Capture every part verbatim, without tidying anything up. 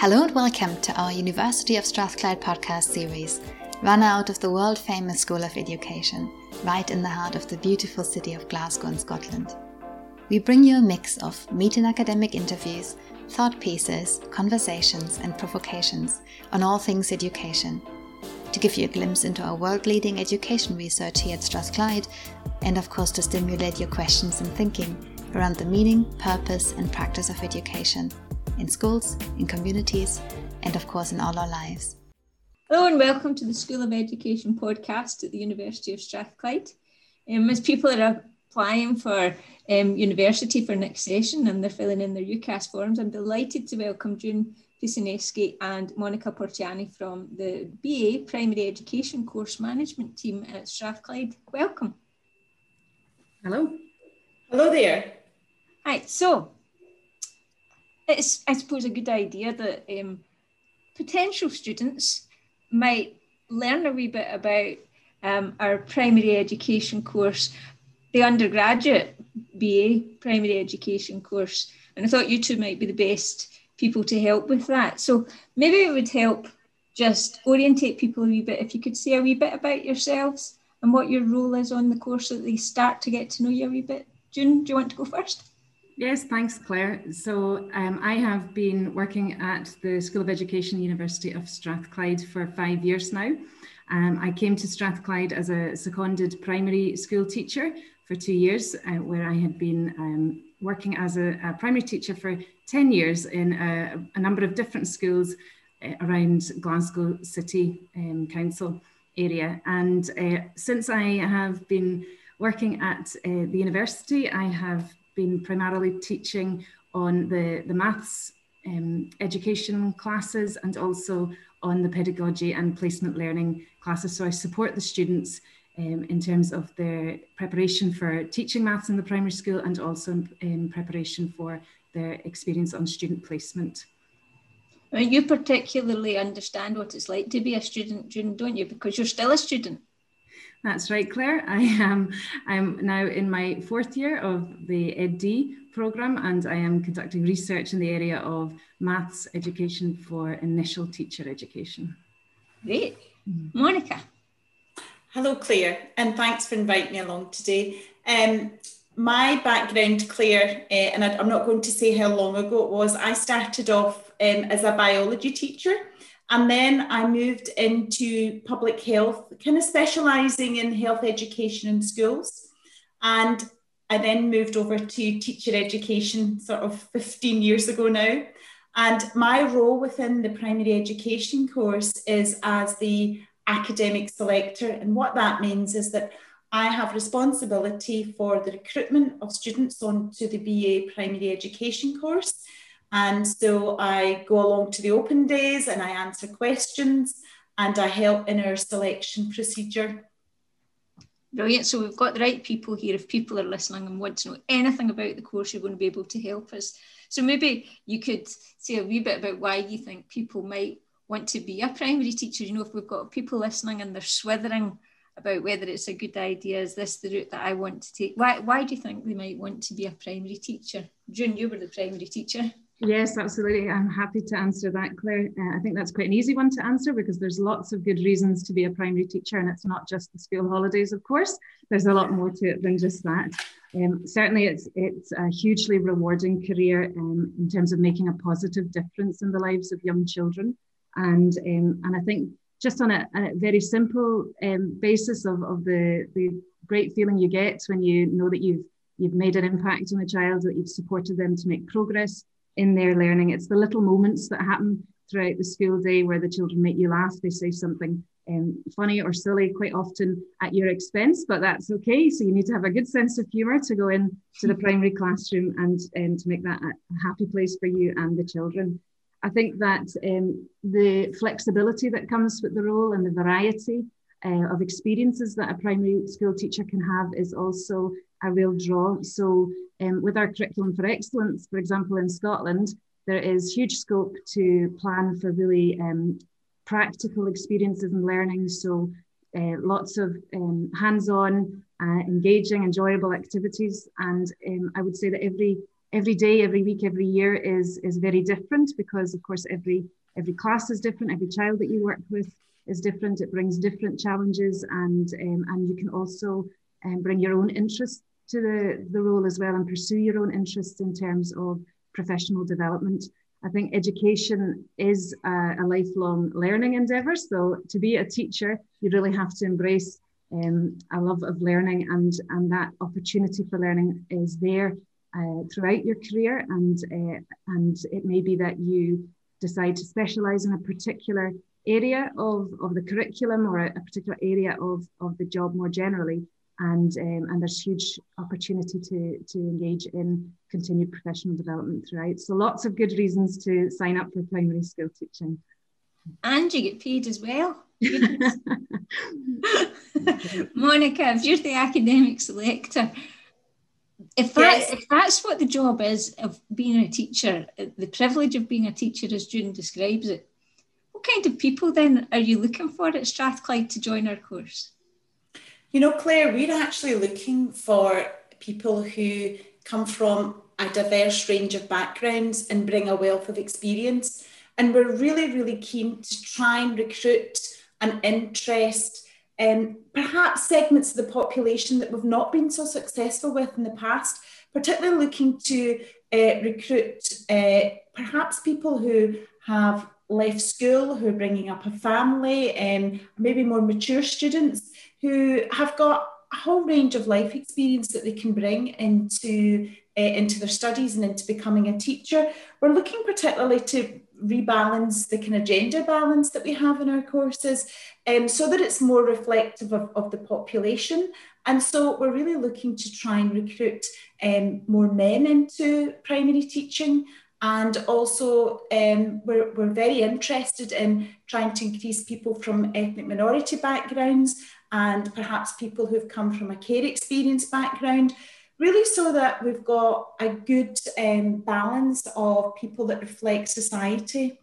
Hello and welcome to our University of Strathclyde podcast series, run out of the world-famous School of Education, right in the heart of the beautiful city of Glasgow in Scotland. We bring you a mix of meet and academic interviews, thought pieces, conversations and provocations on all things education, to give you a glimpse into our world-leading education research here at Strathclyde, and of course to stimulate your questions and thinking around the meaning, purpose and practice of education, in schools, in communities, and of course in all our lives. Hello and welcome to the School of Education podcast at the University of Strathclyde. Um, as people are applying for um, university for next session and they're filling in their UCAS forms, I'm delighted to welcome June Pisaneschi and Monica Porciani from the B A Primary Education Course Management team at Strathclyde. Welcome. Hello. Hello there. Hi, so it's, I suppose, a good idea that um, potential students might learn a wee bit about um, our primary education course, the undergraduate B A primary education course. And I thought you two might be the best people to help with that. So maybe it would help just orientate people a wee bit if you could say a wee bit about yourselves and what your role is on the course so that they start to get to know you a wee bit. June, do you want to go first? Yes, thanks, Claire. So um, I have been working at the School of Education, University of Strathclyde for five years now. Um, I came to Strathclyde as a seconded primary school teacher for two years, uh, where I had been um, working as a, a primary teacher for ten years in a, a number of different schools uh, around Glasgow City um, Council area. And uh, since I have been working at uh, the university, I have been primarily teaching on the, the maths um, education classes and also on the pedagogy and placement learning classes. So I support the students um, in terms of their preparation for teaching maths in the primary school and also in, in preparation for their experience on student placement. Well, you particularly understand what it's like to be a student, June, don't you? Because you're still a student. That's right, Claire. I am I'm now in my fourth year of the EdD programme and I am conducting research in the area of maths education for initial teacher education. Great. Mm-hmm. Monica. Hello, Claire, and thanks for inviting me along today. Um, my background, Claire, uh, and I, I'm not going to say how long ago it was, I started off um, as a biology teacher. And then I moved into public health, kind of specialising in health education in schools. And I then moved over to teacher education sort of fifteen years ago now. And my role within the primary education course is as the academic selector. And what that means is that I have responsibility for the recruitment of students onto the B A primary education course. And so I go along to the open days and I answer questions and I help in our selection procedure. Brilliant. So we've got the right people here. If people are listening and want to know anything about the course, you're going to be able to help us. So maybe you could say a wee bit about why you think people might want to be a primary teacher. You know, if we've got people listening and they're swithering about whether it's a good idea, is this the route that I want to take? Why, why do you think they might want to be a primary teacher? June, you were the primary teacher. Yes, absolutely. I'm happy to answer that, Claire. Uh, I think that's quite an easy one to answer because there's lots of good reasons to be a primary teacher and it's not just the school holidays, of course. There's a lot more to it than just that. Um, certainly, it's it's a hugely rewarding career um, in terms of making a positive difference in the lives of young children. And um, and I think just on a, a very simple um, basis of, of the, the great feeling you get when you know that you've, you've made an impact on a child, that you've supported them to make progress in their learning. It's the little moments that happen throughout the school day where the children make you laugh. They say something um, funny or silly, quite often at your expense, but that's okay. So you need to have a good sense of humour to go in to the primary classroom and, and to make that a happy place for you and the children. I think that um, the flexibility that comes with the role and the variety uh, of experiences that a primary school teacher can have is also a real draw. So um, with our curriculum for excellence, for example, in Scotland, there is huge scope to plan for really um, practical experiences and learning. So uh, lots of um, hands-on, uh, engaging, enjoyable activities. And um, I would say that every every day, every week, every year is, is very different because, of course, every, every class is different. Every child that you work with is different. It brings different challenges, and, um, and you can also um, bring your own interests to the, the role as well and pursue your own interests in terms of professional development. I think education is a, a lifelong learning endeavour. So to be a teacher, you really have to embrace um, a love of learning, and, and that opportunity for learning is there uh, throughout your career. And, uh, and it may be that you decide to specialise in a particular area of, of the curriculum or a, a particular area of, of the job more generally. And, um, and there's huge opportunity to, to engage in continued professional development throughout. So lots of good reasons to sign up for primary school teaching. And you get paid as well. Monica, if you're the academic selector, if, that, yes. if that's what the job is of being a teacher, the privilege of being a teacher as June describes it, what kind of people then are you looking for at Strathclyde to join our course? You know, Claire, we're actually looking for people who come from a diverse range of backgrounds and bring a wealth of experience. And we're really, really keen to try and recruit and interest um, perhaps segments of the population that we've not been so successful with in the past, particularly looking to uh, recruit uh, perhaps people who have left school, who are bringing up a family, and um, maybe more mature students who have got a whole range of life experience that they can bring into, uh, into their studies and into becoming a teacher. We're looking particularly to rebalance the kind of gender balance that we have in our courses, um, so that it's more reflective of, of the population. And so we're really looking to try and recruit um, more men into primary teaching. And also um, we're, we're very interested in trying to increase people from ethnic minority backgrounds and perhaps people who've come from a care experience background, really so that we've got a good um, balance of people that reflect society.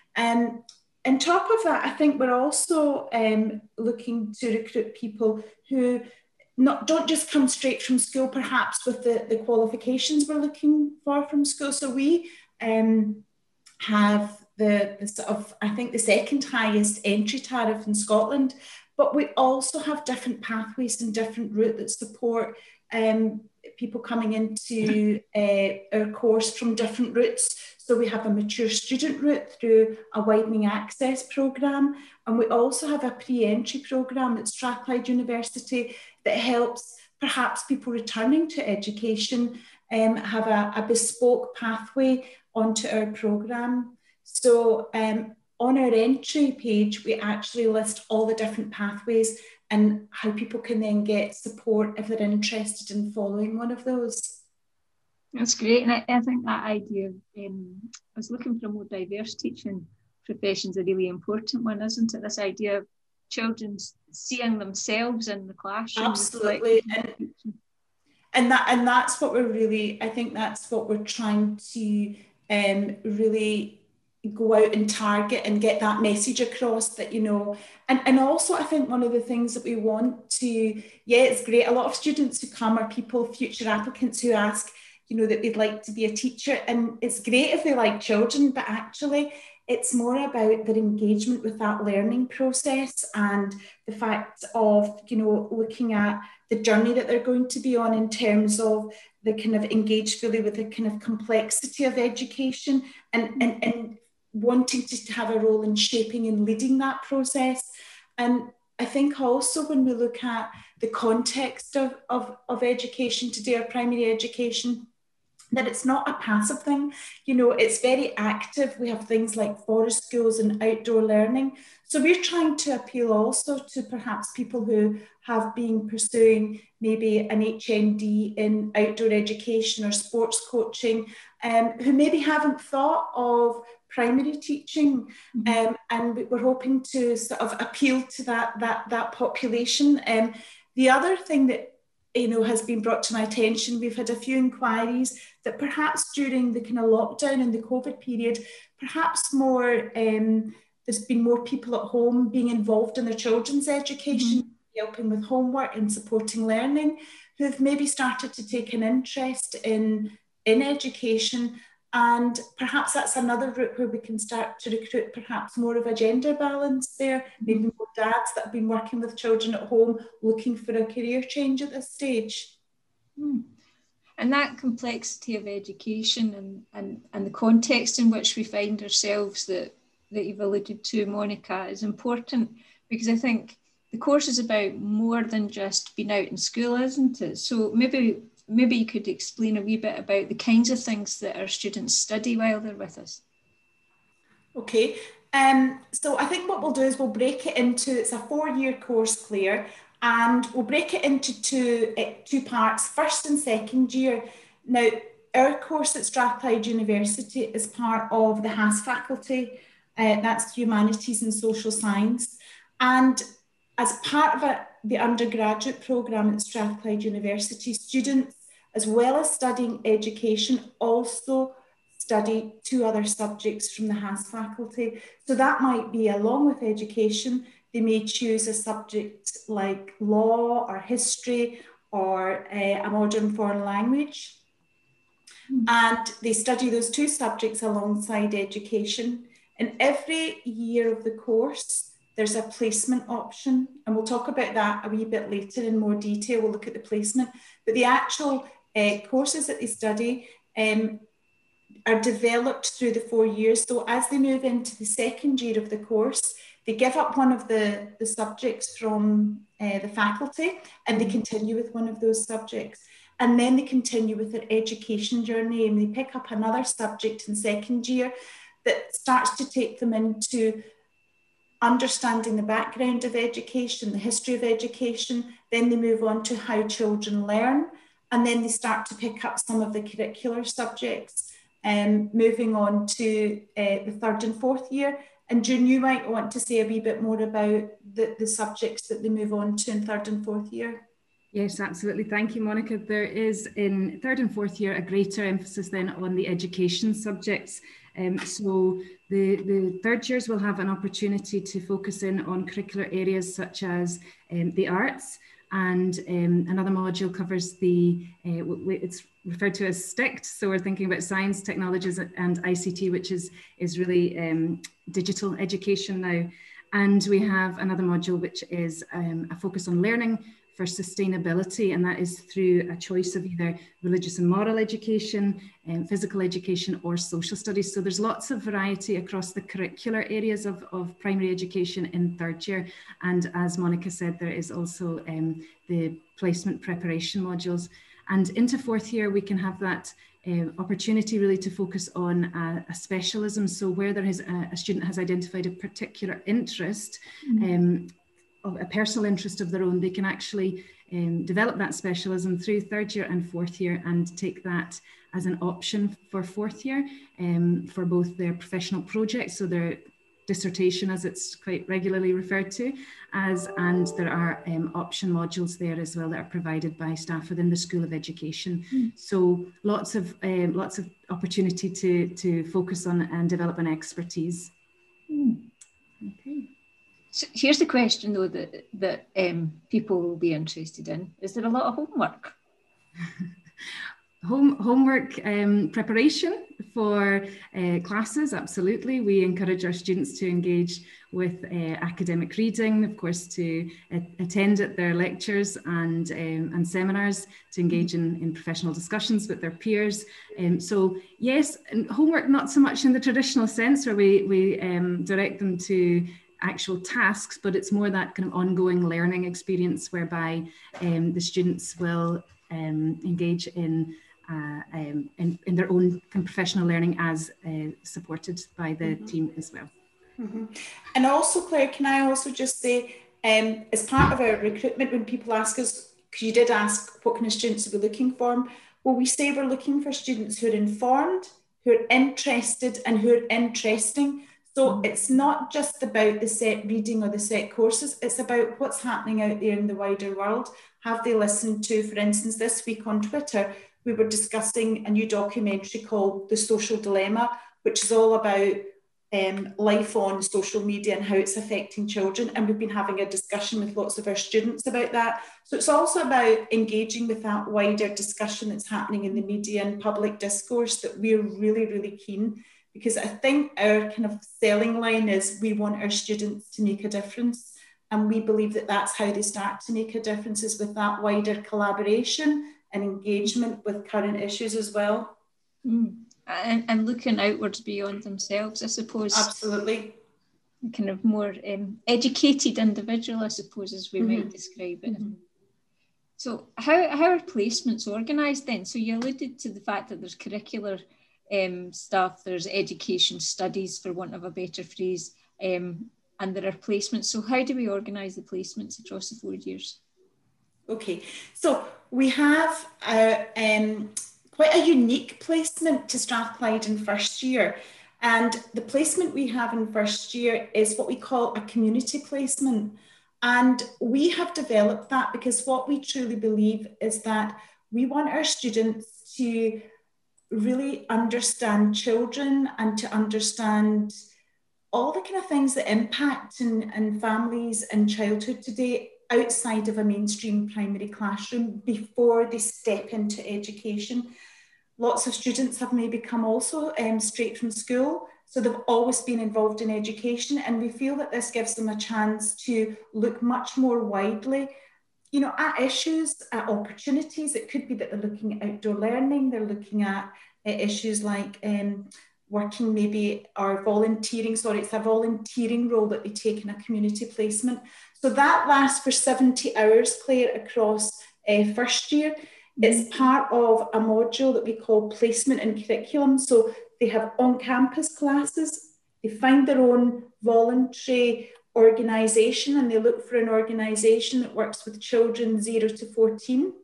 Um, on top of that, I think we're also um, looking to recruit people who not, don't just come straight from school, perhaps with the, the qualifications we're looking for from school. So we um, have the, the sort of, I think, the second highest entry tariff in Scotland, but we also have different pathways and different routes that support um, people coming into uh, our course from different routes. So we have a mature student route through a widening access programme, and we also have a pre-entry programme at Strathclyde University that helps perhaps people returning to education um, have a, a bespoke pathway onto our programme. So um, on our entry page, we actually list all the different pathways and how people can then get support if they're interested in following one of those. That's great. And I, I think that idea of, um, I was looking for a more diverse teaching profession is a really important one, isn't it? This idea of children seeing themselves in the classroom. Absolutely. And, and, that, and that's what we're really, I think that's what we're trying to um, really go out and target and get that message across, that, you know, and, and also I think one of the things that we want to, yeah, it's great. A lot of students who come are people, future applicants who ask, you know, that they'd like to be a teacher, and it's great if they like children, but actually it's more about their engagement with that learning process and the fact of, you know, looking at the journey that they're going to be on in terms of the kind of engage fully with the kind of complexity of education and, and, and wanting to have a role in shaping and leading that process. And I think also when we look at the context of, of, of education today, or primary education, that it's not a passive thing. You know, it's very active. We have things like forest schools and outdoor learning. So we're trying to appeal also to perhaps people who have been pursuing maybe an H N D in outdoor education or sports coaching, um, who maybe haven't thought of primary teaching, mm-hmm. um, and we're hoping to sort of appeal to that, that, that population. Um, the other thing that, you know, has been brought to my attention, we've had a few inquiries that perhaps during the kind of lockdown and the COVID period, perhaps more, um, there's been more people at home being involved in their children's education, mm-hmm. helping with homework and supporting learning, who've maybe started to take an interest in in education. And perhaps that's another route where we can start to recruit perhaps more of a gender balance there, maybe more dads that have been working with children at home looking for a career change at this stage. Mm. And that complexity of education and, and, and the context in which we find ourselves that, that you've alluded to, Monica, is important, because I think the course is about more than just being out in school, isn't it? So maybe maybe you could explain a wee bit about the kinds of things that our students study while they're with us. Okay, um, so I think what we'll do is we'll break it into, it's a four-year course, Claire, and we'll break it into two, uh, two parts, first and second year. Now, our course at Strathclyde University is part of the H A S faculty, uh, that's Humanities and Social Science, and as part of a, the undergraduate programme at Strathclyde University, students, as well as studying education, also study two other subjects from the H A S faculty. So that might be, along with education, they may choose a subject like law or history or uh, a modern foreign language. Mm. And they study those two subjects alongside education. And every year of the course, there's a placement option, and we'll talk about that a wee bit later in more detail. We'll look at the placement, but the actual uh, courses that they study um, are developed through the four years. So as they move into the second year of the course, they give up one of the, the subjects from uh, the faculty, and they continue with one of those subjects. And then they continue with their education journey, and they pick up another subject in second year that starts to take them into understanding the background of education, the history of education. Then they move on to how children learn, and then they start to pick up some of the curricular subjects, um, moving on to uh, the third and fourth year. And June, you might want to say a wee bit more about the, the subjects that they move on to in third and fourth year. Yes, absolutely. Thank you, Monica. There is in third and fourth year a greater emphasis then on the education subjects. Um, so the, the third years will have an opportunity to focus in on curricular areas such as um, the arts, and um, another module covers the, uh, it's referred to as S T I C T. So we're thinking about science, technologies and I C T, which is, is really um, digital education now. And we have another module which is um, a focus on learning for sustainability, and that is through a choice of either religious and moral education, um, physical education or social studies. So there's lots of variety across the curricular areas of, of primary education in third year. And as Monica said, there is also um, the placement preparation modules. And into fourth year, we can have that uh, opportunity really to focus on a, a specialism. So where there is a, a student has identified a particular interest, mm-hmm. um, of a personal interest of their own, they can actually um, develop that specialism through third year and fourth year and take that as an option for fourth year um, for both their professional projects, so their dissertation as it's quite regularly referred to, as and there are um, option modules there as well that are provided by staff within the School of Education. Mm. So lots of um, lots of opportunity to, to focus on and develop an expertise. Mm. Okay. So here's the question, though, that, that um, people will be interested in. Is there a lot of homework? Home, homework um, preparation for uh, classes, absolutely. We encourage our students to engage with uh, academic reading, of course, to uh, attend at their lectures and, um, and seminars, to engage in, in professional discussions with their peers. Um, so yes, and homework not so much in the traditional sense where we, we um, direct them to actual tasks, but it's more that kind of ongoing learning experience whereby um, the students will um, engage in, uh, um, in in their own kind of professional learning as uh, supported by the mm-hmm. team as well. Mm-hmm. And also, Claire, can I also just say, um, as part of our recruitment, when people ask us, because you did ask what kind of students are we looking for, well, we say we're looking for students who are informed, who are interested and who are interesting. So it's not just about the set reading or the set courses, it's about what's happening out there in the wider world. Have they listened to, for instance, this week on Twitter, we were discussing a new documentary called The Social Dilemma, which is all about um, life on social media and how it's affecting children. And we've been having a discussion with lots of our students about that. So it's also about engaging with that wider discussion that's happening in the media and public discourse that we're really, really keen, because I think our kind of selling line is we want our students to make a difference. And we believe that that's how they start to make a difference, is with that wider collaboration and engagement with current issues as well. Mm. And, and looking outwards beyond themselves, I suppose. Absolutely. Kind of more um, educated individual, I suppose, as we mm-hmm. might describe it. Mm-hmm. So how, how are placements organised then? So you alluded to the fact that there's curricular um, stuff, there's education studies, for want of a better phrase, um, and there are placements. So how do we organise the placements across the four years? Okay, so we have a, um, quite a unique placement to Strathclyde in first year. And the placement we have in first year is what we call a community placement. And we have developed that because what we truly believe is that we want our students to really understand children and to understand all the kind of things that impact in, in families and childhood today outside of a mainstream primary classroom before they step into education. Lots of students have maybe come also um, straight from school, so they've always been involved in education, and we feel that this gives them a chance to look much more widely, you know, at issues, at opportunities. It could be that they're looking at outdoor learning, they're looking at uh, issues like um, working maybe, or volunteering, sorry, it's a volunteering role that they take in a community placement. So that lasts for seventy hours, Claire, across uh, first year. It's part of a module that we call placement and curriculum. So they have on-campus classes, they find their own voluntary organisation, and they look for an organisation that works with children zero to fourteen.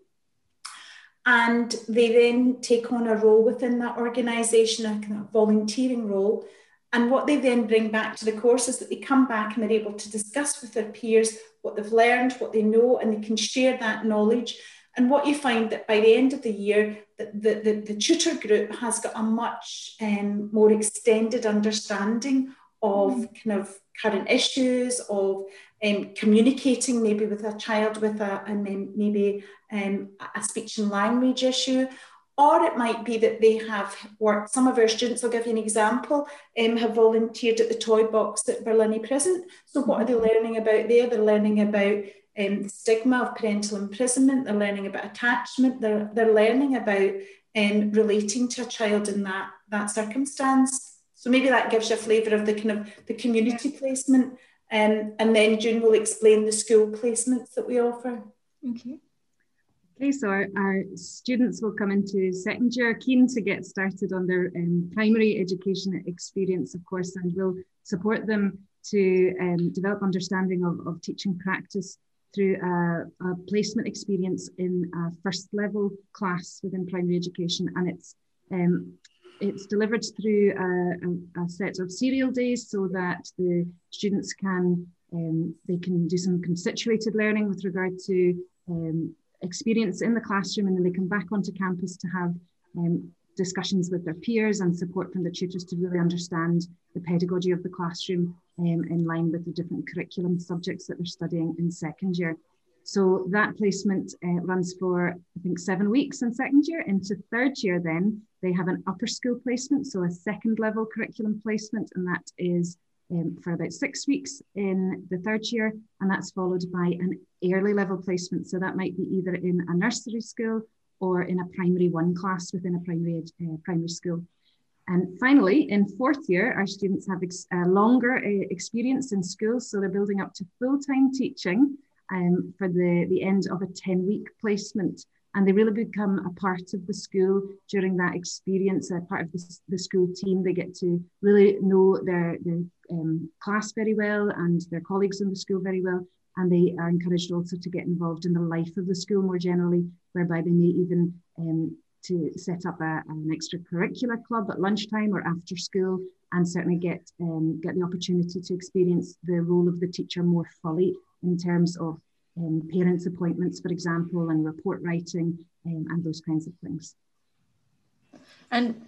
And they then take on a role within that organisation, a kind of volunteering role. And what they then bring back to the course is that they come back and they're able to discuss with their peers what they've learned, what they know, and they can share that knowledge. And what you find that by the end of the year, the, the, the, the tutor group has got a much um, more extended understanding of mm. kind of current issues, of um, communicating maybe with a child with a, a maybe um, a speech and language issue. Or it might be that they have worked, some of our students, I'll give you an example, um, have volunteered at the Toy Box at Barlinnie Prison. So what are they learning about there? They're learning about um, the stigma of parental imprisonment, they're learning about attachment, they're, they're learning about um, relating to a child in that, that circumstance. So maybe that gives you a flavour of the kind of the community yeah. placement, um, and then June will explain the school placements that we offer. Okay. Okay, so our, our students will come into second year keen to get started on their um, primary education experience, of course, and we'll support them to um, develop understanding of, of teaching practice through a, a placement experience in a first level class within primary education. And it's um, it's delivered through a, a, a set of serial days so that the students can, um, they can do some constituted learning with regard to um, experience in the classroom, and then they come back onto campus to have um, discussions with their peers and support from the tutors to really understand the pedagogy of the classroom um, in line with the different curriculum subjects that they're studying in second year. So that placement uh, runs for, I think, seven weeks in second year. Into third year then, they have an upper school placement, so a second level curriculum placement, and that is Um, for about six weeks in the third year, and that's followed by an early level placement. So that might be either in a nursery school or in a primary one class within a primary uh, primary school. And finally, in fourth year, our students have ex uh, longer uh, experience in school, so they're building up to full-time teaching um, for the, the end of a ten week placement. And they really become a part of the school during that experience, a part of the, the school team. They get to really know their, their um, class very well and their colleagues in the school very well. And they are encouraged also to get involved in the life of the school more generally, whereby they may even um, to set up a, an extracurricular club at lunchtime or after school, and certainly get, um, get the opportunity to experience the role of the teacher more fully in terms of Um, parents' appointments, for example, and report writing um, and those kinds of things. And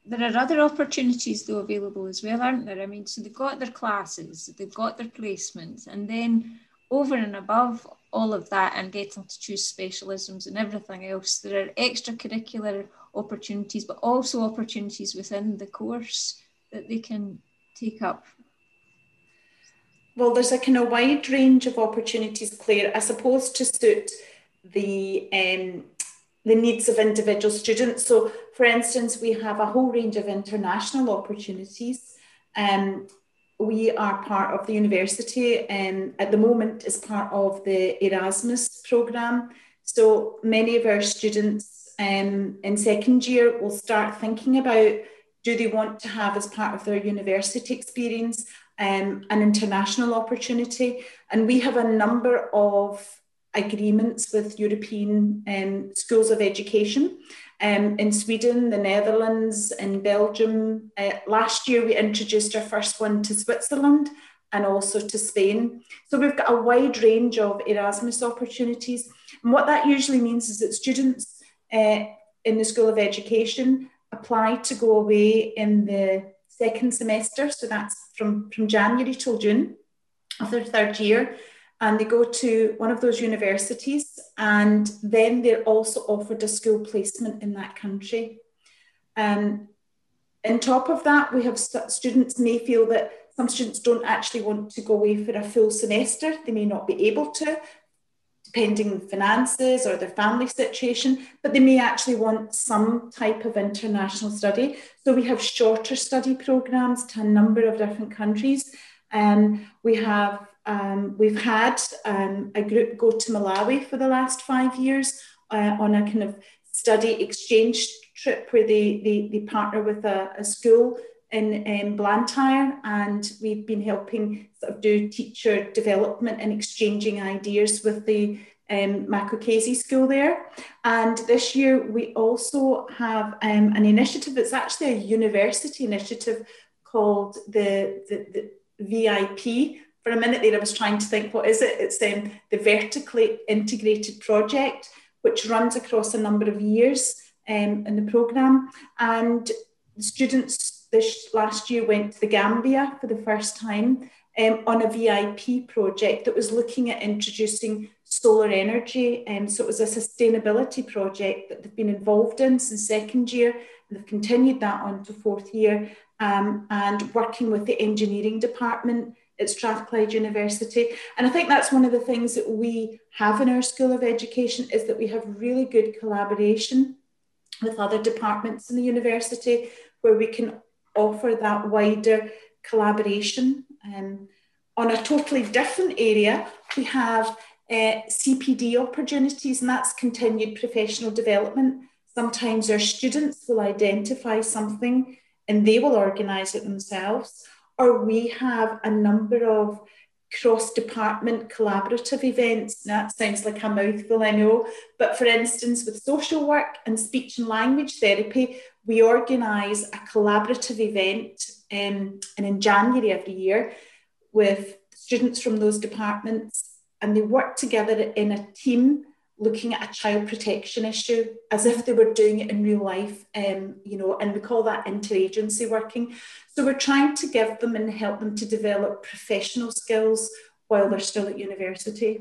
there are other opportunities though available as well, aren't there? I mean, so they've got their classes, they've got their placements, and then over and above all of that and getting to choose specialisms and everything else, there are extracurricular opportunities, but also opportunities within the course that they can take up. Well, there's a kind of wide range of opportunities, Claire, I suppose, to suit the um, the needs of individual students. So, for instance, we have a whole range of international opportunities. Um, we are part of the university, and at the moment is part of the Erasmus programme. So many of our students um, in second year will start thinking about, do they want to have as part of their university experience um, an international opportunity? And we have a number of agreements with European um, schools of education um, in Sweden, the Netherlands, in Belgium. Uh, last year we introduced our first one to Switzerland and also to Spain. So we've got a wide range of Erasmus opportunities. And what that usually means is that students uh, in the School of Education apply to go away in the second semester. So that's from, from January till June of their third year. And they go to one of those universities, and then they're also offered a school placement in that country. Um, on top of that, we have st- students may feel that some students don't actually want to go away for a full semester. They may not be able to, depending on finances or their family situation, but they may actually want some type of international study. So we have shorter study programs to a number of different countries. Um, we have Um, we've had um, a group go to Malawi for the last five years uh, on a kind of study exchange trip where they, they, they partner with a, a school in um, Blantyre, and we've been helping sort of do teacher development and exchanging ideas with the um, Makokezi school there. And this year we also have um, an initiative that's actually a university initiative called the, the, the V I P. For a minute there, I was trying to think, what is it? It's um, the Vertically Integrated Project, which runs across a number of years um, in the programme. And the students this last year went to the Gambia for the first time um, on a V I P project that was looking at introducing solar energy. Um, so it was a sustainability project that they've been involved in since second year, and they've continued that on to fourth year, um, and working with the engineering department at Strathclyde University. And I think that's one of the things that we have in our School of Education, is that we have really good collaboration with other departments in the university where we can offer that wider collaboration. Um, on a totally different area, we have uh, C P D opportunities, and that's continued professional development. Sometimes our students will identify something and they will organise it themselves. Or we have a number of cross-department collaborative events. Now, that sounds like a mouthful, I know, but for instance, with social work and speech and language therapy, we organise a collaborative event, um, and in January every year, with students from those departments, and they work together in a team looking at a child protection issue as if they were doing it in real life, um, you know, and we call that interagency working. So we're trying to give them and help them to develop professional skills while they're still at university.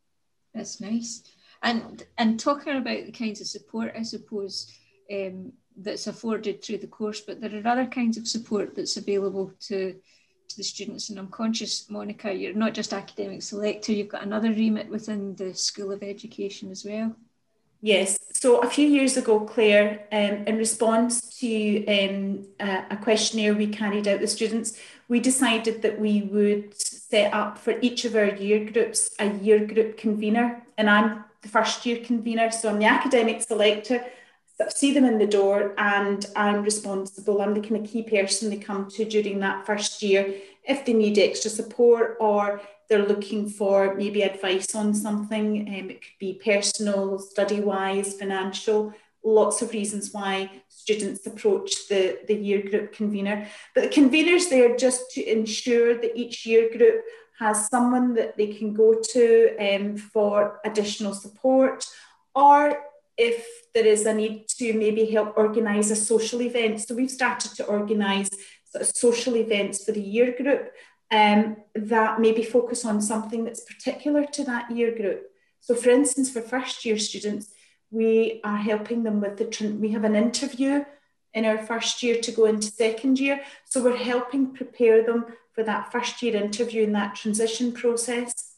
That's nice. And and talking about the kinds of support, I suppose, um, that's afforded through the course, but there are other kinds of support that's available to to the students. And I'm conscious, Monica, you're not just academic selector, you've got another remit within the School of Education as well. Yes, so a few years ago, Claire, um, in response to um, a, a questionnaire we carried out with students, we decided that we would set up for each of our year groups a year group convener, and I'm the first year convener, so I'm the academic selector. So see them in the door, and I'm responsible. I'm the kind of key person they come to during that first year if they need extra support or they're looking for maybe advice on something. Um, it could be personal, study-wise, financial, lots of reasons why students approach the, the year group convener. But the convener's there just to ensure that each year group has someone that they can go to um, for additional support, or if there is a need to maybe help organise a social event. So we've started to organise sort of social events for the year group um, that maybe focus on something that's particular to that year group. So for instance, for first year students, we are helping them with the, we have an interview in our first year to go into second year. So we're helping prepare them for that first year interview in that transition process.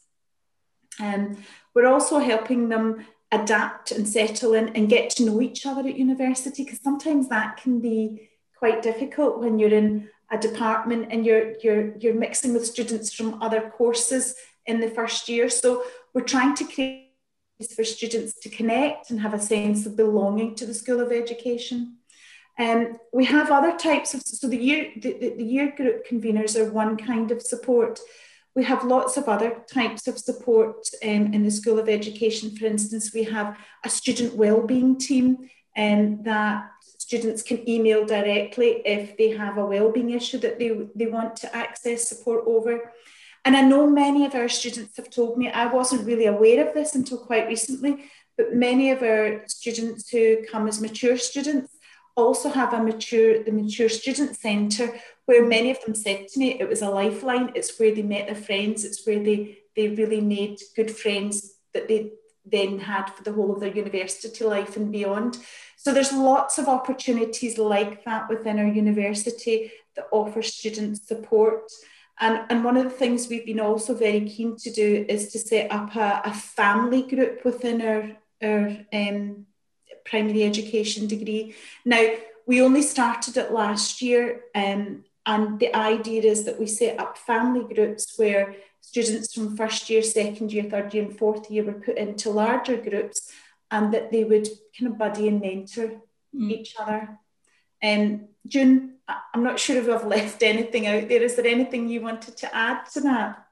Um, we're also helping them adapt and settle in and get to know each other at university, because sometimes that can be quite difficult when you're in a department and you're, you're, you're mixing with students from other courses in the first year. So we're trying to create for students to connect and have a sense of belonging to the School of Education. Um, we have other types of, so the year, the, the, the year group conveners are one kind of support. We have lots of other types of support um, in the School of Education. For instance, we have a student wellbeing team um, that students can email directly if they have a wellbeing issue that they, they want to access support over. And I know many of our students have told me, I wasn't really aware of this until quite recently, but many of our students who come as mature students also have a mature, the Mature Student Centre, where many of them said to me it was a lifeline. It's where they met their friends. It's where they, they really made good friends that they then had for the whole of their university life and beyond. So there's lots of opportunities like that within our university that offer students support. And, and one of the things we've been also very keen to do is to set up a, a family group within our, our um, primary education degree. Now, we only started it last year, um, and the idea is that we set up family groups where students from first year, second year, third year and fourth year were put into larger groups, and that they would kind of buddy and mentor mm. each other. Um, June, I'm not sure if I've left anything out there. Is there anything you wanted to add to that?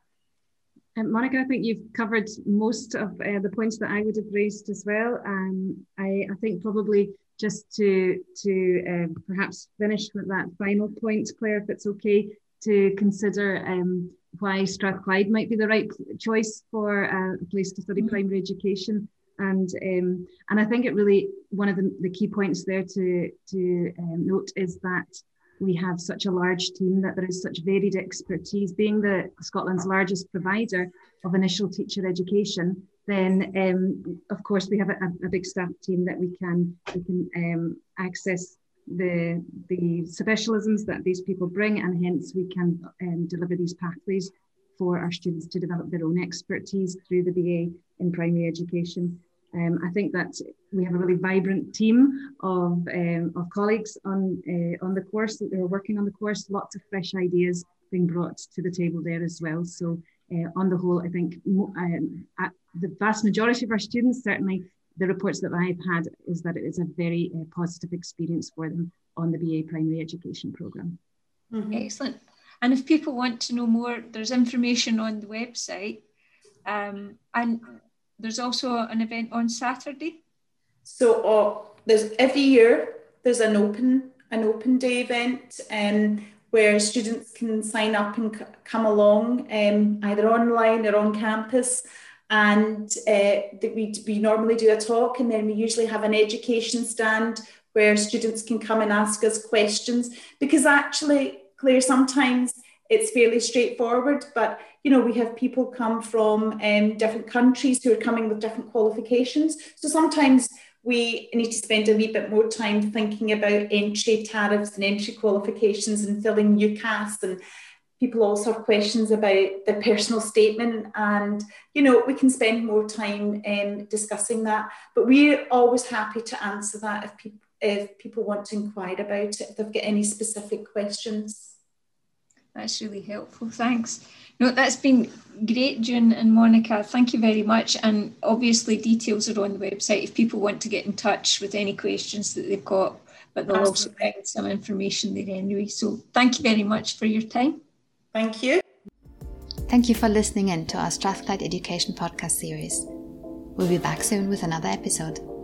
Um, Monica, I think you've covered most of uh, the points that I would have raised as well. Um, I, I think probably just to, to um, perhaps finish with that final point, Claire, if it's okay, to consider um, why Strathclyde might be the right choice for a place to study mm-hmm. primary education. And um, and I think it really, one of the, the key points there to, to um, note is that we have such a large team, that there is such varied expertise. Being the Scotland's largest provider of initial teacher education, then um, of course we have a, a big staff team that we can we can um, access the the specialisms that these people bring, and hence we can um, deliver these pathways for our students to develop their own expertise through the B A in primary education. Um, I think that we have a really vibrant team of, um, of colleagues on, uh, on the course, that are working on the course, lots of fresh ideas being brought to the table there as well. So uh, on the whole, I think um, at the vast majority of our students, certainly the reports that I've had is that it is a very uh, positive experience for them on the B A primary education programme. Mm-hmm. Excellent. And if people want to know more, there's information on the website. Um, and there's also an event on Saturday. So uh, there's every year there's an open an open day event um, where students can sign up and c- come along um, either online or on campus, and uh, we we normally do a talk, and then we usually have an education stand where students can come and ask us questions, because actually, Claire, sometimes it's fairly straightforward, but you know, we have people come from um, different countries who are coming with different qualifications. So sometimes we need to spend a wee bit more time thinking about entry tariffs and entry qualifications and filling U C A S. And people also have questions about their personal statement. And, you know, we can spend more time um, discussing that. But we're always happy to answer that if people, if people want to inquire about it, if they've got any specific questions. That's really helpful, thanks. No, that's been great, June and Monica. Thank you very much. And obviously details are on the website if people want to get in touch with any questions that they've got, but they'll Absolutely. Also get some information there anyway. So thank you very much for your time. Thank you. Thank you for listening in to our Strathclyde Education podcast series. We'll be back soon with another episode.